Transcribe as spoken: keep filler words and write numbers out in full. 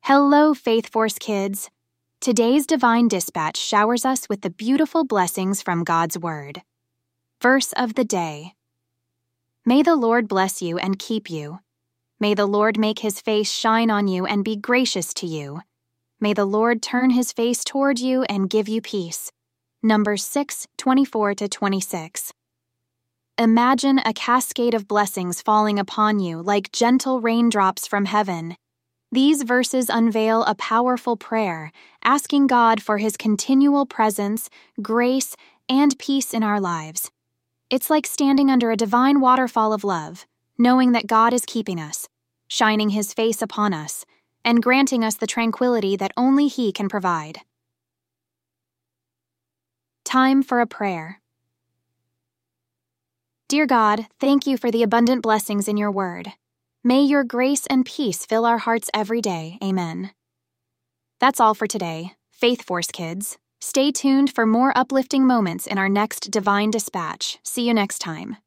Hello, Faith Force kids. Today's Divine Dispatch showers us with the beautiful blessings from God's Word. Verse of the day. May the Lord bless you and keep you. May the Lord make his face shine on you and be gracious to you. May the Lord turn his face toward you and give you peace. Numbers six, twenty-four to twenty-six. Imagine a cascade of blessings falling upon you like gentle raindrops from heaven. These verses unveil a powerful prayer, asking God for his continual presence, grace, and peace in our lives. It's like standing under a divine waterfall of love, knowing that God is keeping us, shining his face upon us, and granting us the tranquility that only he can provide. Time for a prayer. Dear God, thank you for the abundant blessings in your word. May your grace and peace fill our hearts every day. Amen. That's all for today, Faith Force kids. Stay tuned for more uplifting moments in our next Divine Dispatch. See you next time.